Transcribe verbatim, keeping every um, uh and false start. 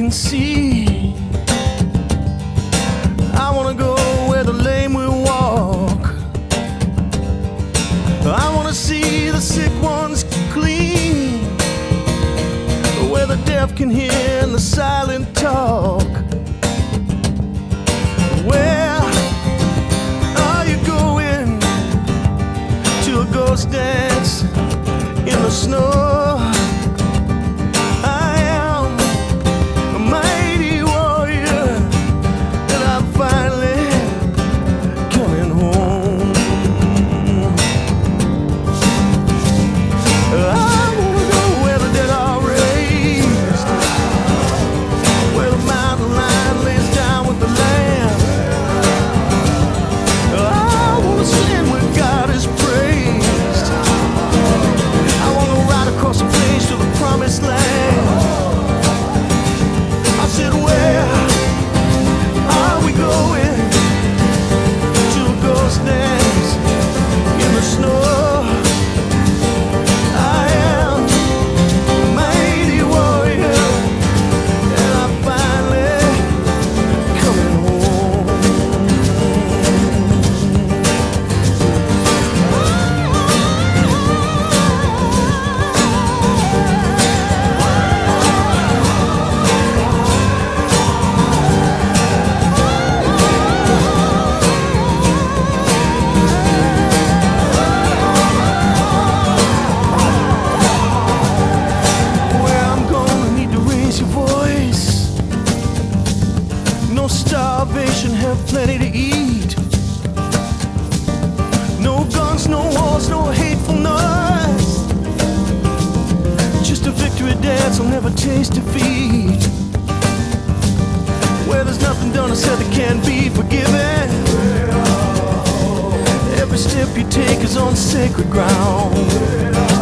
can see. I wanna go where the lame will walk. I wanna see the sick ones clean, where the deaf can hear and the silent talk. Where are you going? To a ghost dance in the snow. I am a mighty warrior, and I'm finally coming home. I wanna go where the dead are raised, where the mountain lion lays down with the lamb. I wanna stand where God is praised. I wanna ride across the plains to the promised land. I said, where are we going? To a ghost dance in the snow. I am a mighty warrior, and I'm finally coming home. Where I'm gonna need to raise your voice. No starvation, have plenty to eat. No guns, no wars, no hatefulness. Just a victory dance, I'll never taste defeat. Where there's nothing done or said that can't be forgiven. Every step you take is on sacred ground.